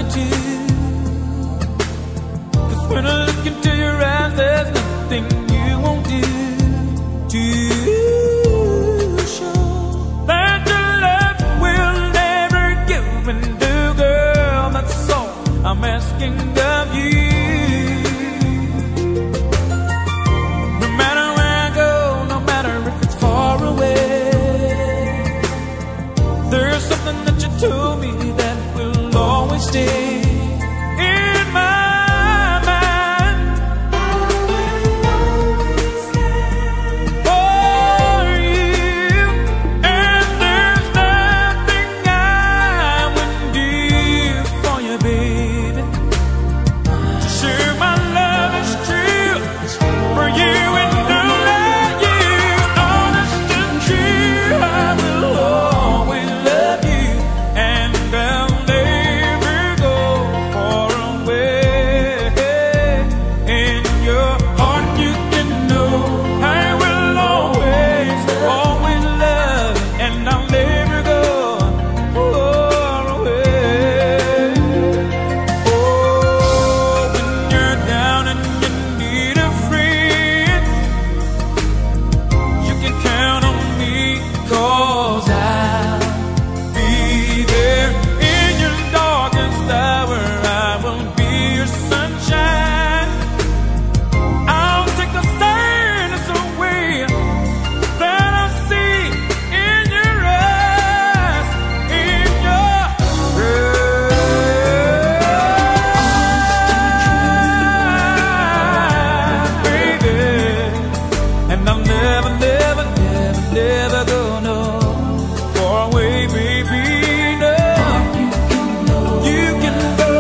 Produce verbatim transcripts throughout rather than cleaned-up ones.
too. 'Cause when I look into your eyes, there's nothing you won't do to show that your love will never give and do, girl. That's all I'm asking of you. No matter where I go, no matter if it's far away, there's something that you told me that will always stay in my mind. For you, and there's nothing I wouldn't do for you, baby. To share my love is true for you and only you. Honest and true, I will always love you, and I'll never go far away. In your heart you can know I will always, always love you, and I'll never go far away. Oh, when you're down and you need a friend, you can count on me, 'cause I'll be there in your darkest hour. I will be your sunshine. I'll take the sadness away that I see in your eyes, in your eyes, baby. And I'll never, never, never, never go no far away, baby. No, you can go.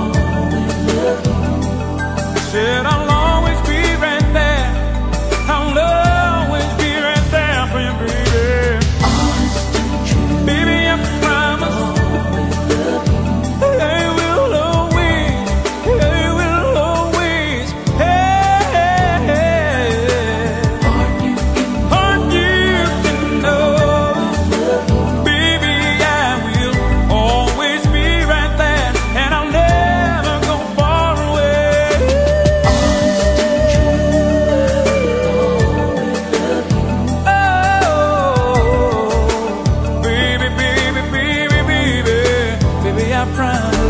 Said I'll always be right there. I'll always be right there for you, baby. Baby, I promise I will always, I will always. Hey, hey, hey. Heart, you can know, baby, I will always be right there, and I'll never go far away. Oh, baby, baby, baby, baby, baby, I promise.